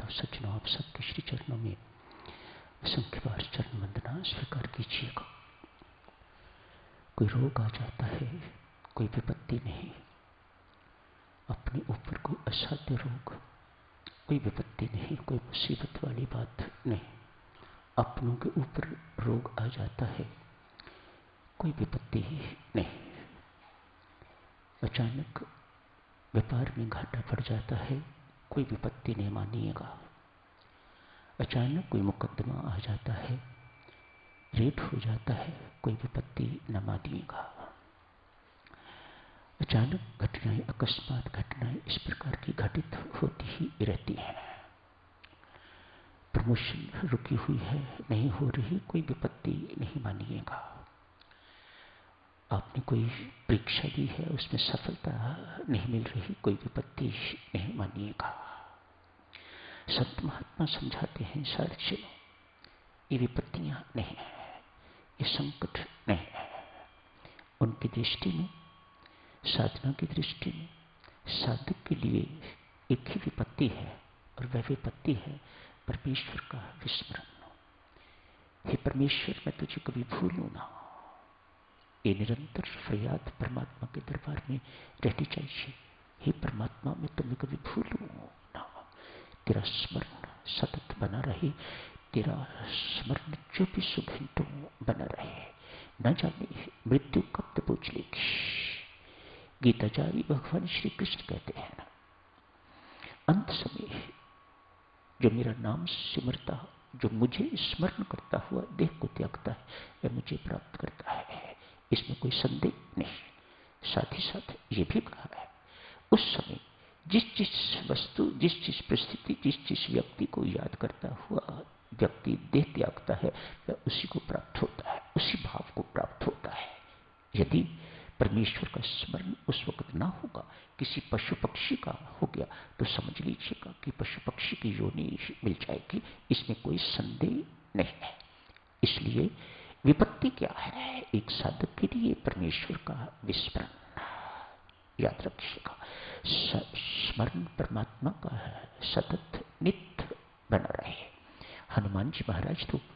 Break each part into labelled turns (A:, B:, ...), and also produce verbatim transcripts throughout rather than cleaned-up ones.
A: तो सज्जनों, आप सबके श्री चरणों में असंख्य बार चरण वंदना स्वीकार कीजिएगा। कोई रोग आ जाता है, कोई विपत्ति नहीं, अपने ऊपर कोई असाध्य रोग, कोई विपत्ति नहीं, कोई मुसीबत वाली बात नहीं। अपनों के ऊपर रोग आ जाता है, कोई विपत्ति ही नहीं। अचानक व्यापार में घाटा पड़ जाता है, कोई विपत्ति नहीं मानिएगा। अचानक कोई मुकदमा आ जाता है, रेट हो जाता है, कोई विपत्ति न मानिएगा। अचानक घटनाएं, अकस्मात घटनाएं इस प्रकार की घटित होती ही रहती हैं। प्रमोशन रुकी हुई है, नहीं हो रही, कोई विपत्ति नहीं मानिएगा। आपने कोई परीक्षा दी है, उसमें सफलता नहीं मिल रही, कोई विपत्ति नहीं मानिएगा। संत महात्मा समझाते हैं, सार्वजनिक ये विपत्तियां नहीं है, ये संकट नहीं है। उनकी दृष्टि में, साधना की दृष्टि में साधक के लिए एक ही विपत्ति है, और वह विपत्ति है परमेश्वर का विस्मरण। हे परमेश्वर, मैं तुझे कभी भूलूं ना। ये निरंतर फरियाद परमात्मा के दरबार में रहनी चाहिए। हे परमात्मा, मैं तुम्हें कभी भूलूं ना। तेरा स्मरण सतत बना रहे, तेरा स्मरण चौबीसों घंटों बना रहे। न जाने मृत्यु कब तक पूछ लेगी। गीता जारी भगवान श्री कृष्ण कहते हैं ना, अंत समय जो मेरा नाम सिमरता, जो मुझे स्मरण करता हुआ देह को त्यागता है, वह मुझे प्राप्त करता है। इसमें कोई संदेह नहीं। साथ ही साथ ये भी कहा है, उस समय जिस जिस वस्तु, जिस जिस परिस्थिति, जिस जिस व्यक्ति को याद करता हुआ व्यक्ति देह त्यागता है, वह उसी को प्राप्त होता है, उसी भाव को प्राप्त होता है। यदि परमेश्वर का स्मरण उस वक्त ना होगा, किसी पशु पक्षी का हो गया, तो समझ लीजिएगा कि पशु पक्षी की योनि मिल जाएगी। इसमें कोई संदेह नहीं है। इसलिए विपत्ति क्या है? एक साधक के लिए परमेश्वर का विस्मरण। याद रखिएगा, स्मरण परमात्मा का है, सतत नित्य बना रहे। हनुमान जी महाराज तो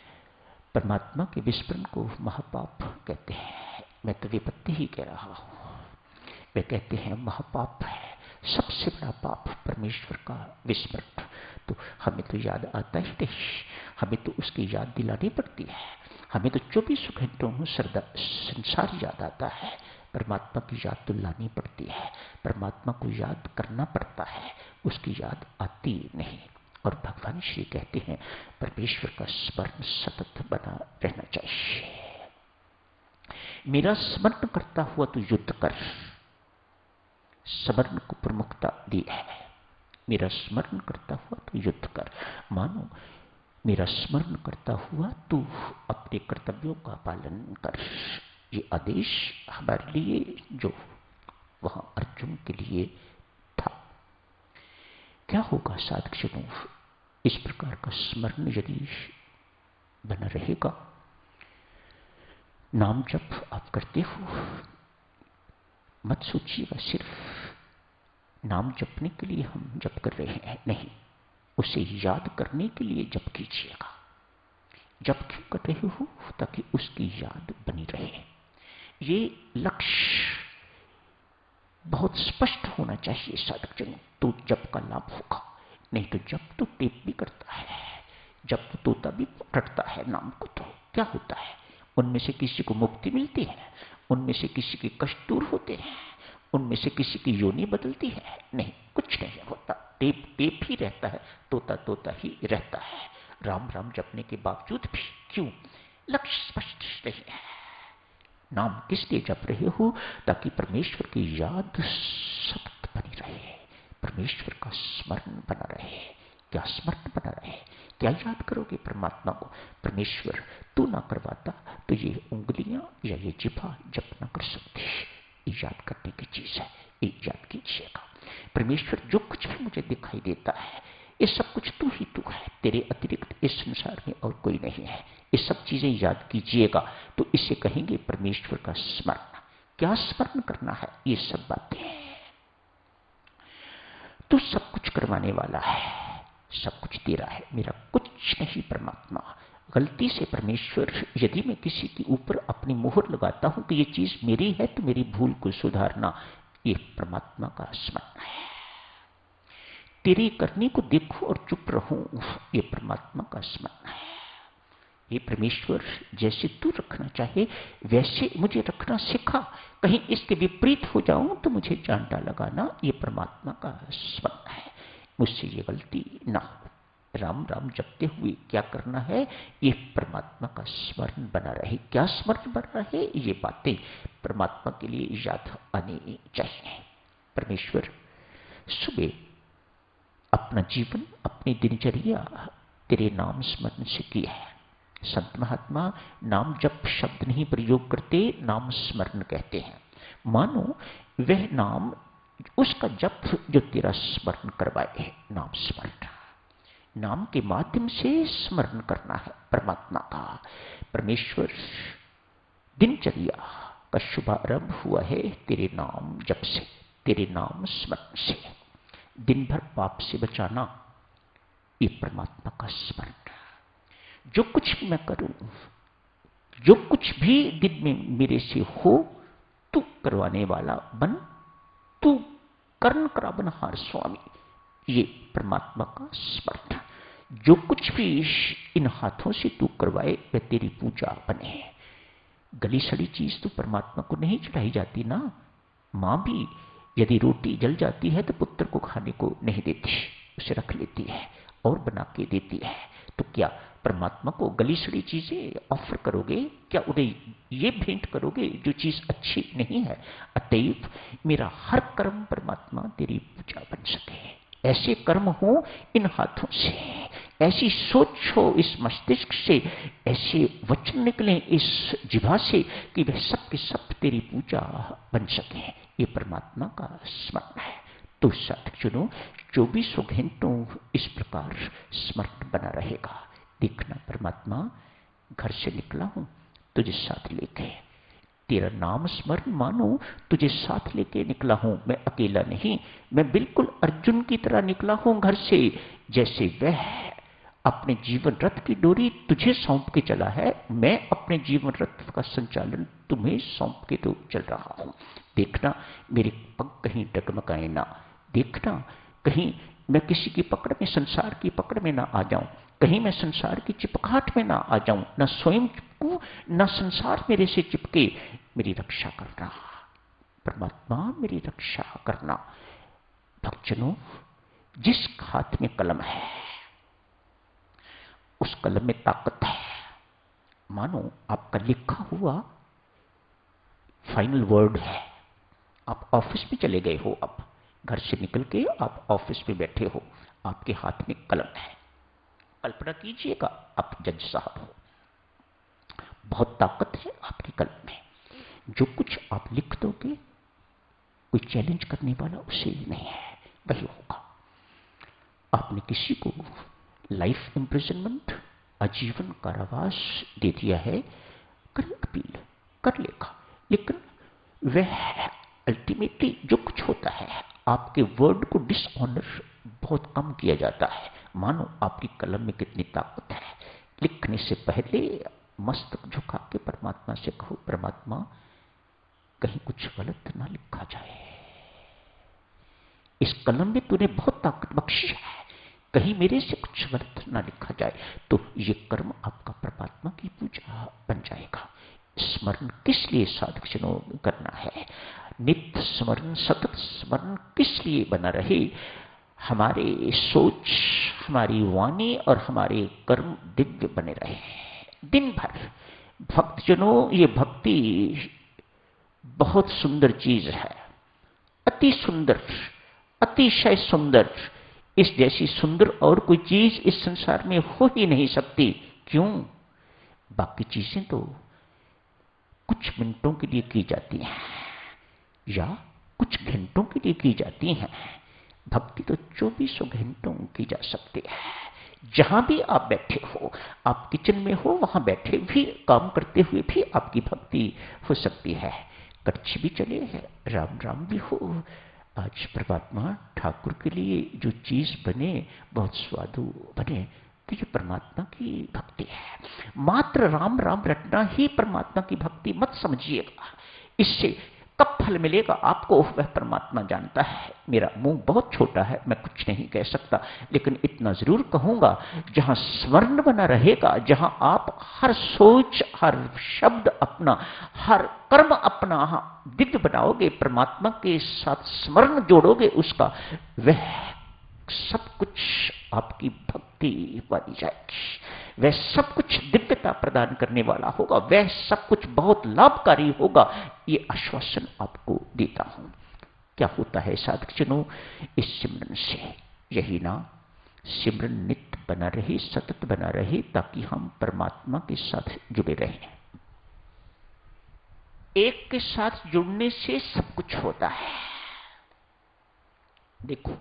A: परमात्मा के विस्मरण को महापाप कहते हैं। मैं तो विपत्ति ही कह रहा हूं। वे कहते हैं महापाप है, सबसे बड़ा पाप परमेश्वर का विस्मरण। तो हमें तो याद आता ही नहीं, हमें तो उसकी याद दिलानी पड़ती है। हमें तो चौबीस घंटों में संसार याद आता है, परमात्मा की याद तो लानी पड़ती है। परमात्मा को याद करना पड़ता है, उसकी याद आती नहीं। और भगवान श्री कहते हैं, परमेश्वर का स्मरण सतत बना रहना चाहिए। मेरा स्मरण करता हुआ तू युद्ध कर, स्मरण को प्रमुखता दी है। मेरा स्मरण करता हुआ तू युद्ध कर, मानो मेरा स्मरण करता हुआ तू अपने कर्तव्यों का पालन कर। ये आदेश हमारे लिए जो वहां अर्जुन के लिए था। क्या होगा साधकजनों, इस प्रकार का स्मरण यदि बना रहेगा? नाम जप आप करते हो, मत सोचिएगा सिर्फ नाम जपने के लिए हम जप कर रहे हैं, नहीं, उसे याद करने के लिए जप कीजिएगा। जप क्यों कर रहे हो? ताकि उसकी याद बनी रहे। ये लक्ष्य बहुत स्पष्ट होना चाहिए साधकजनों, तो जप का लाभ होगा। नहीं तो जप तो टेप भी करता है, जब तो तोता भी रटता है नाम को, तो क्या होता है? उनमें से किसी को मुक्ति मिलती है, उनमें से किसी के कष्ट दूर होते हैं, उनमें से किसी की योनि बदलती है? नहीं, कुछ नहीं होता। टेप टेप ही रहता है, तोता तोता ही रहता है। राम राम जपने के बावजूद भी क्यों? लक्ष्य स्पष्ट नहीं है। नाम किस लिए जप रहे हो? ताकि परमेश्वर की याद सतत बनी रहे, परमेश्वर का स्मरण बना रहे। क्या स्मरण बना रहे? क्या याद करोगे परमात्मा को? परमेश्वर तू ना करवाता तो ये उंगलियां या ये जिभा जप ना कर सकती। याद करने की चीज है, ये याद कीजिएगा। परमेश्वर जो कुछ भी मुझे दिखाई देता है, ये सब कुछ तू ही तू है, तेरे अतिरिक्त इस संसार में और कोई नहीं है। ये सब चीजें याद कीजिएगा, तो इसे कहेंगे परमेश्वर का स्मरण। क्या स्मरण करना है? ये सब बातें तू सब कुछ करवाने वाला है, सब कुछ तेरा है, मेरा कुछ नहीं परमात्मा। गलती से परमेश्वर यदि मैं किसी के ऊपर अपनी मोहर लगाता हूं कि ये चीज मेरी है तो मेरी भूल को सुधारना, ये परमात्मा का स्मरण है। तेरी करनी को देखो और चुप रहूं, ये परमात्मा का स्मरण है। ये परमेश्वर जैसे तू रखना चाहे वैसे मुझे रखना सिखा, कहीं इसके विपरीत हो जाऊं तो मुझे डांटा लगाना, ये परमात्मा का स्मरण है। मुझसे ये गलती ना हो। राम राम जपते हुए क्या करना है, ये परमात्मा का स्मरण बना रहे। क्या स्मरण बना रहे, ये बातें परमात्मा के लिए याद आनी चाहिए। परमेश्वर सुबह अपना जीवन, अपनी दिनचर्या तेरे नाम स्मरण से किया है। संत महात्मा नाम जप शब्द नहीं प्रयोग करते, नाम स्मरण कहते हैं। मानो वह नाम, उसका जप जो तेरा स्मरण करवाए, नाम स्मरण। नाम के माध्यम से स्मरण करना है परमात्मा का। परमेश्वर दिनचर्या का शुभारंभ हुआ है तेरे नाम जप से, तेरे नाम स्मरण से। दिन भर पाप से बचाना, ये परमात्मा का स्मरण। जो कुछ भी मैं करूं, जो कुछ भी दिन में मेरे से हो, तू करवाने वाला बन, तू कर्ण कराबनहार स्वामी, ये परमात्मा का स्मरण। जो कुछ भी इन हाथों से तू करवाए वह तेरी पूजा बने। गली सड़ी चीज तो परमात्मा को नहीं चढ़ाई जाती ना। मां भी यदि रोटी जल जाती है तो पुत्र को खाने को नहीं देती, उसे रख लेती है और बना के देती है। तो क्या परमात्मा को गली सड़ी चीजें ऑफर करोगे? क्या उन्हें ये भेंट करोगे जो चीज अच्छी नहीं है? अतएव मेरा हर कर्म परमात्मा तेरी पूजा बन सके, ऐसे कर्म हो इन हाथों से, ऐसी सोच हो इस मस्तिष्क से, ऐसे वचन निकले इस जिह्वा से कि वह सब के सब तेरी पूजा बन सके। ये परमात्मा का स्मरण है। तो साधक चुनो, चौबीसों घंटों इस प्रकार स्मरण बना रहेगा। देखना परमात्मा, घर से निकला हूं तुझे साथ लेके, तेरा नाम स्मरण मानो तुझे साथ लेके निकला हूं। मैं अकेला नहीं, मैं बिल्कुल अर्जुन की तरह निकला हूं घर से। जैसे वह अपने जीवन रथ की डोरी तुझे सौंप के चला है, मैं अपने जीवन रथ का संचालन तुम्हें सौंप के तो चल रहा हूं। देखना मेरे पग कहीं डगमगाए ना, देखना कहीं मैं किसी की पकड़ में, संसार की पकड़ में ना आ जाऊं, कहीं मैं संसार की चिपकाहट में ना आ जाऊं, न स्वयं चिपकूं न संसार मेरे से चिपके। मेरी रक्षा करना परमात्मा, मेरी रक्षा करना। भक्तजनों, जिस हाथ में कलम है उस कलम में ताकत है। मानो आपका लिखा हुआ फाइनल वर्ड है। आप ऑफिस में चले गए हो, अब घर से निकल के आप ऑफिस में बैठे हो, आपके हाथ में कलम है। कल्पना कीजिएगा आप जज साहब हो, बहुत ताकत है आपकी कलम में। जो कुछ आप लिख दोगे कोई चैलेंज करने वाला उसे नहीं है, वही होगा। आपने किसी को लाइफ इम्प्रिजनमेंट, आजीवन कारावास दे दिया है, कर अपील कर लेगा, लेकिन वह अल्टीमेटली जो कुछ होता है, आपके वर्ड को डिसऑनर बहुत कम किया जाता है। मानो आपकी कलम में कितनी ताकत है। लिखने से पहले मस्तक झुका के परमात्मा से कहो, परमात्मा कहीं कुछ गलत ना लिखा जाए, इस कलम में तूने बहुत ताकत बख्शी है, कहीं मेरे से कुछ गलत ना लिखा जाए। तो ये कर्म आपका परमात्मा की पूजा बन जाएगा। स्मरण किस लिए साधकजनों करना है? नित्य स्मरण, सतत स्मरण किस लिए बना रहे? हमारे सोच, हमारी वाणी और हमारे कर्म दिव्य बने रहे दिन भर। भक्तजनों, ये भक्ति बहुत सुंदर चीज है, अति सुंदर, अतिशय सुंदर। इस जैसी सुंदर और कोई चीज इस संसार में हो ही नहीं सकती। क्यों? बाकी चीजें तो कुछ मिनटों के लिए की जाती हैं या कुछ घंटों के लिए की जाती हैं। भक्ति तो चौबीसों घंटों की जा सकती है। जहां भी आप बैठे हो, आप किचन में हो, वहां बैठे भी काम करते हुए भी आपकी भक्ति हो सकती है। कच्ची भी चले, राम राम भी हो, आज परमात्मा ठाकुर के लिए जो चीज बने बहुत स्वादु बने, तो ये परमात्मा की भक्ति है। मात्र राम राम रटना ही परमात्मा की भक्ति मत समझिएगा। इससे कब फल मिलेगा आपको वह परमात्मा जानता है। मेरा मुंह बहुत छोटा है, मैं कुछ नहीं कह सकता, लेकिन इतना जरूर कहूंगा, जहां स्मरण बना रहेगा, जहां आप हर सोच, हर शब्द अपना, हर कर्म अपना दिव्य बनाओगे, परमात्मा के साथ स्मरण जोड़ोगे उसका, वह सब कुछ आपकी भक्ति बनी जाएगी। वह सब कुछ दिव्यता प्रदान करने वाला होगा, वह सब कुछ बहुत लाभकारी होगा। ये आश्वासन आपको देता हूं। क्या होता है साधक जनों इस सिमरन से? यही ना, सिमरन नित्य बना रहे, सतत बना रहे, ताकि हम परमात्मा के साथ जुड़े रहें। एक के साथ जुड़ने से सब कुछ होता है। देखो,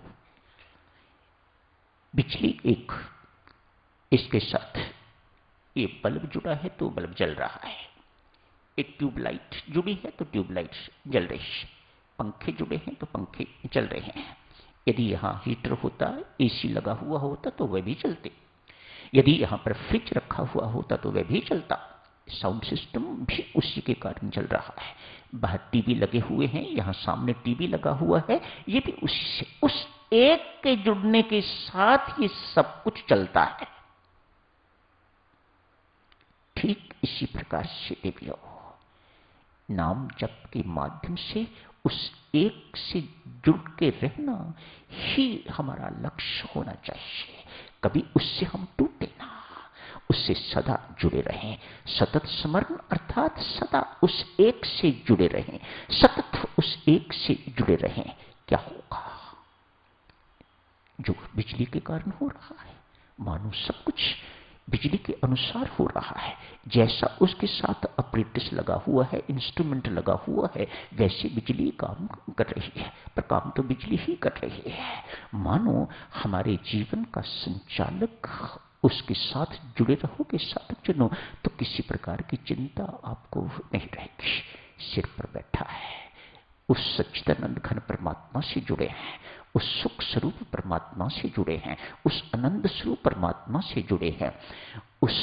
A: बिजली एक, इसके साथ ये बल्ब जुड़ा है तो बल्ब जल रहा है, एक ट्यूबलाइट जुड़ी है तो ट्यूबलाइट जल रही है, पंखे जुड़े हैं तो पंखे चल रहे हैं। यदि यहां हीटर होता, एसी लगा हुआ होता तो वह भी चलते। यदि यहां पर फ्रिज रखा हुआ होता तो वह भी चलता। साउंड सिस्टम भी उसी के कारण चल रहा है। बाहर टीवी लगे हुए हैं, यहां सामने टीवी लगा हुआ है, ये भी उसी से, उस एक के जुड़ने के साथ ये सब कुछ चलता है। ठीक इसी प्रकार से देवियों, नाम जप के माध्यम से उस एक से जुड़ के रहना ही हमारा लक्ष्य होना चाहिए। कभी उससे हम टूटे ना, उससे सदा जुड़े रहें। सतत स्मरण अर्थात सदा उस एक से जुड़े रहें, सतत उस एक से जुड़े रहें। क्या होगा? जो बिजली के कारण हो रहा है, मानो सब कुछ बिजली के अनुसार हो रहा है। जैसा उसके साथ अपरेटस लगा हुआ है, इंस्ट्रूमेंट लगा हुआ है, वैसे बिजली काम कर रही है, पर काम तो बिजली ही कर रही है। मानो हमारे जीवन का संचालक उसके साथ जुड़े रहोगे साधक जनों, तो किसी प्रकार की चिंता आपको नहीं रहेगी। सिर पर बैठा है, उस सच्चिदानंद घन परमात्मा से जुड़े हैं, उस सुख स्वरूप परमात्मा से जुड़े हैं, उस आनंद स्वरूप परमात्मा से जुड़े हैं, उस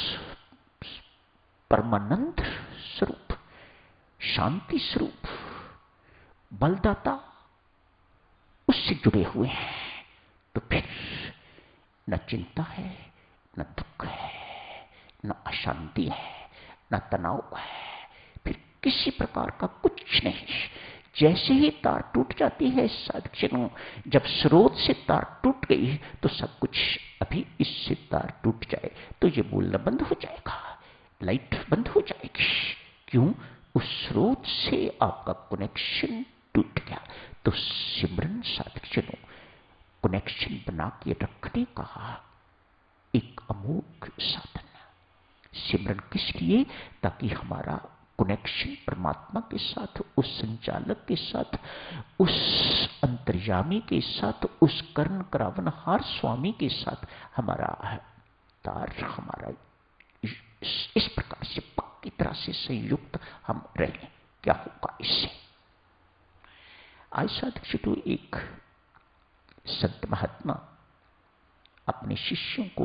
A: परमानंद स्वरूप, शांति स्वरूप, बलदाता, उससे जुड़े हुए हैं। तो फिर न चिंता है, न दुख है, न अशांति है, न तनाव है, फिर किसी प्रकार का कुछ नहीं। जैसे ही तार टूट जाती है साधक जनों, जब स्रोत से तार टूट गई तो सब कुछ, अभी इससे तार टूट जाए तो ये बोलना बंद हो जाएगा, लाइट बंद हो जाएगी। क्यों? उस स्रोत से आपका कनेक्शन टूट गया। तो सिमरन साधक जनों कनेक्शन बना के रखने का एक अमोघ साधन। सिमरन किस लिए? ताकि हमारा कनेक्शन परमात्मा के साथ, उस संचालक के साथ, उस अंतर्यामी के साथ, उस कर्ण करावनहार स्वामी के साथ हमारा तार, हमारा इस प्रकार से पक्की तरह से संयुक्त हम रहें। क्या होगा इससे? आज साधक तो एक संत महात्मा अपने शिष्यों को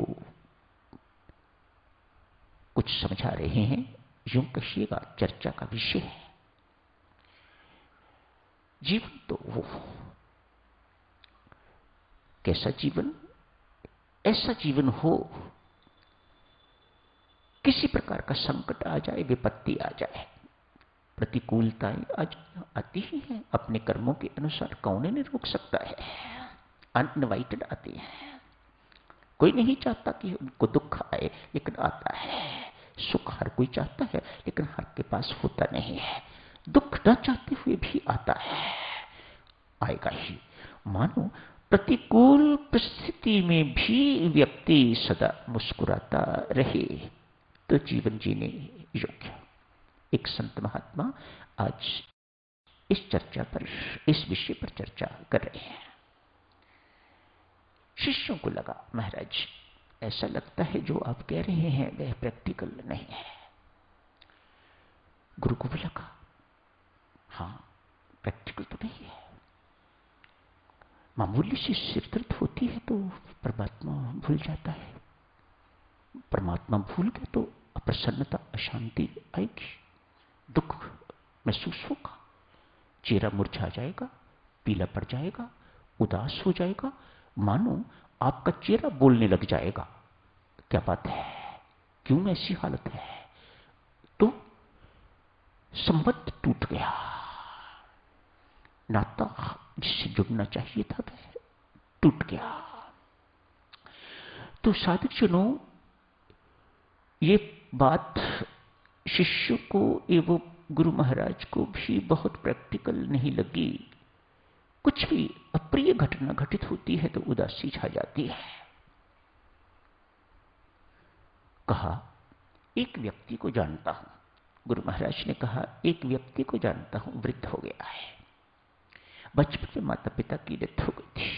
A: कुछ समझा रहे हैं, यूं कहिएगा चर्चा का विषय है। जीवन तो वो, कैसा जीवन? ऐसा जीवन हो, किसी प्रकार का संकट आ जाए, विपत्ति आ जाए, प्रतिकूलताएं आ जाए, आती ही है अपने कर्मों के अनुसार, कौन इन्हें रोक सकता है? अनइनवाइटेड आती है। कोई नहीं चाहता कि उनको दुख आए, लेकिन आता है। सुख हर कोई चाहता है, लेकिन हर के पास होता नहीं है। दुख न चाहते हुए भी आता है, आएगा ही। मानो प्रतिकूल परिस्थिति में भी व्यक्ति सदा मुस्कुराता रहे तो जीवन जीने योग्य। एक संत महात्मा आज इस चर्चा पर, इस विषय पर चर्चा कर रहे हैं। शिष्यों को लगा, महाराज ऐसा लगता है जो आप कह रहे हैं वह प्रैक्टिकल नहीं है। गुरु को भी लगा, हाँ प्रैक्टिकल तो नहीं है। मामूली सी सिरदर्द होती है तो परमात्मा भूल जाता है। परमात्मा भूल गए तो अप्रसन्नता, अशांति आएगी, दुख महसूस होगा, चेहरा मुरझा जाएगा, पीला पड़ जाएगा, उदास हो जाएगा, मानो आपका चेहरा बोलने लग जाएगा। क्या बात है, क्यों ऐसी हालत है? तो संबंध टूट गया, नाता जिससे जुड़ना चाहिए था वह टूट गया। तो साधक जनों, ये बात शिष्य को एवं गुरु महाराज को भी बहुत प्रैक्टिकल नहीं लगी। कुछ भी अप्रिय घटना घटित होती है तो उदासी छा जाती है। कहा, एक व्यक्ति को जानता हूं, गुरु महाराज ने कहा, एक व्यक्ति को जानता हूं, वृद्ध हो गया है, बचपन में माता पिता की डेथ हो गई थी,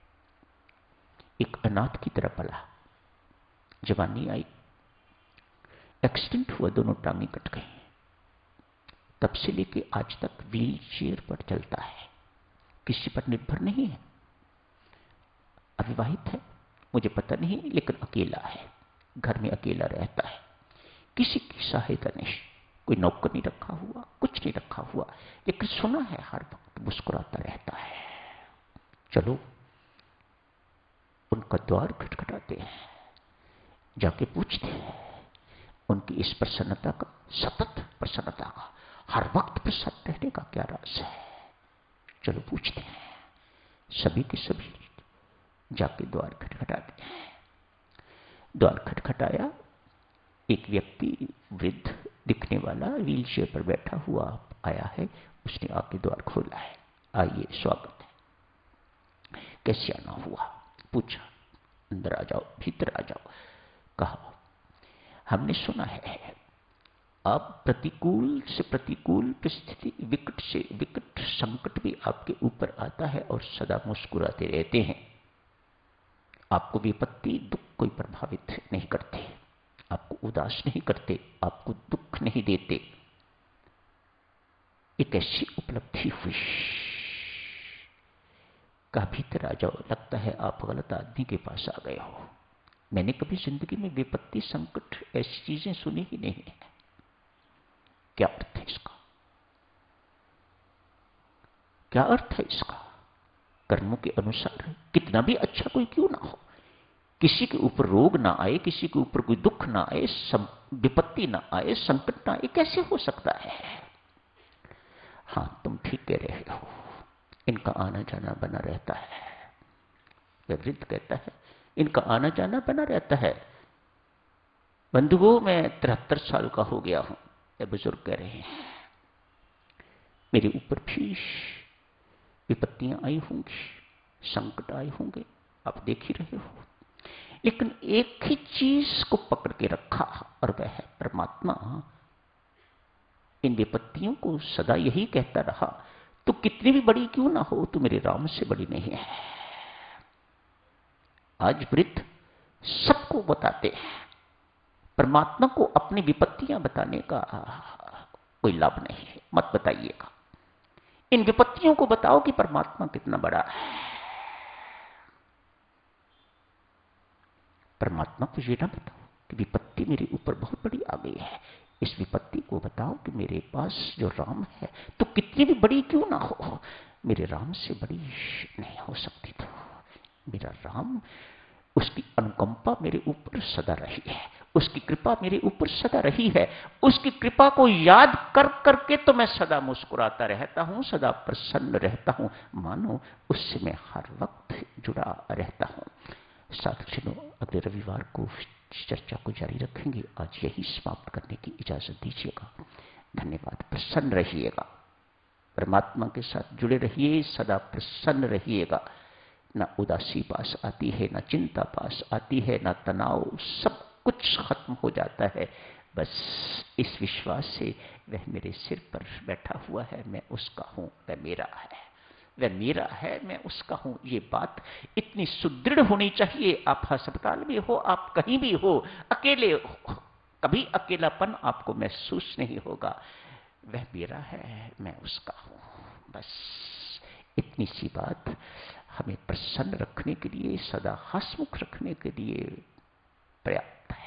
A: एक अनाथ की तरह पला, जवानी आई, एक्सीडेंट हुआ, दोनों टांगें कट गई, तब से लेके आज तक व्हील चेयर पर चलता है, किसी पर निर्भर नहीं है, अविवाहित है, मुझे पता नहीं, लेकिन अकेला है, घर में अकेला रहता है, किसी की सहायता नहीं, कोई नौकर नहीं रखा हुआ, कुछ नहीं रखा हुआ, लेकिन सुना है हर वक्त मुस्कुराता रहता है। चलो उनका द्वार खटखटाते हैं, जाके पूछते हैं उनकी इस प्रसन्नता का, सतत प्रसन्नता का, हर वक्त प्रसन्न रहने का क्या राज है। चलो पूछते हैं। सभी के सभी जाके द्वार खटखटाते हैं। द्वार खटखटाया, एक व्यक्ति वृद्ध दिखने वाला व्हील चेयर पर बैठा हुआ आया है, उसने आके द्वार खोला है। आइए, स्वागत है, कैसे आना हुआ? पूछा। अंदर आ जाओ, भीतर आ जाओ। कहा, हमने सुना है आप प्रतिकूल से प्रतिकूल परिस्थिति, विकट से विकट संकट भी आपके ऊपर आता है और सदा मुस्कुराते रहते हैं। आपको विपत्ति, दुख कोई प्रभावित नहीं करते, आपको उदास नहीं करते, आपको दुख नहीं देते। एक ऐसी उपलब्धि हुई। का भीतर आ जाओ, लगता है आप गलत आदमी के पास आ गए हो। मैंने कभी जिंदगी में विपत्ति, संकट, ऐसी चीजें सुनी ही नहीं है। क्या अर्थ है इसका? क्या अर्थ है इसका? कर्मों के अनुसार कितना भी अच्छा कोई क्यों ना हो, किसी के ऊपर रोग ना आए, किसी के ऊपर कोई दुख ना आए, विपत्ति ना आए, संकट ना आए, कैसे हो सकता है? हां, तुम ठीक कह रहे हो, इनका आना जाना बना रहता है। वह वृद्ध कहता है, इनका आना जाना बना रहता है। बंधुओं, मैं तिहत्तर साल का हो गया हूं, ये बुजुर्ग कह रहे हैं, मेरे ऊपर भी विपत्तियां आई होंगी, संकट आए होंगे, आप देख ही रहे हो, लेकिन एक ही चीज को पकड़ के रखा, और वह है परमात्मा। इन विपत्तियों को सदा यही कहता रहा, तो कितनी भी बड़ी क्यों ना हो, तो मेरे राम से बड़ी नहीं है। आज वृद्ध सबको बताते हैं, परमात्मा को अपनी विपत्तियां बताने का कोई लाभ नहीं है, मत बताइएगा। इन विपत्तियों को बताओ कि परमात्मा कितना बड़ा है। परमात्मा को ये ना बताओ कि विपत्ति मेरे ऊपर बहुत बड़ी आ गई है, इस विपत्ति को बताओ कि मेरे पास जो राम है, तो कितनी भी बड़ी क्यों ना हो, मेरे राम से बड़ी नहीं हो सकती। तो मेरा राम, उसकी अनुकंपा मेरे ऊपर सदा रही है, उसकी कृपा मेरे ऊपर सदा रही है, उसकी कृपा को याद कर करके तो मैं सदा मुस्कुराता रहता हूं, सदा प्रसन्न रहता हूं, मानो उससे मैं हर वक्त जुड़ा रहता हूं। साथियों, अगले रविवार को चर्चा को जारी रखेंगे। आज यही समाप्त करने की इजाजत दीजिएगा। धन्यवाद। प्रसन्न रहिएगा, परमात्मा के साथ जुड़े रहिए, सदा प्रसन्न रहिएगा। ना उदासी पास आती है, ना चिंता पास आती है, ना तनाव, सब कुछ खत्म हो जाता है। बस इस विश्वास से, वह मेरे सिर पर बैठा हुआ है, मैं उसका हूं, वह मेरा है, वह मेरा है, मैं उसका हूं। ये बात इतनी सुदृढ़ होनी चाहिए। आप अस्पताल में हो, आप कहीं भी हो, अकेले हो, कभी अकेलापन आपको महसूस नहीं होगा। वह मेरा है, मैं उसका हूं। बस इतनी सी बात हमें प्रसन्न रखने के लिए, सदा हंसमुख रखने के लिए पर्याप्त है।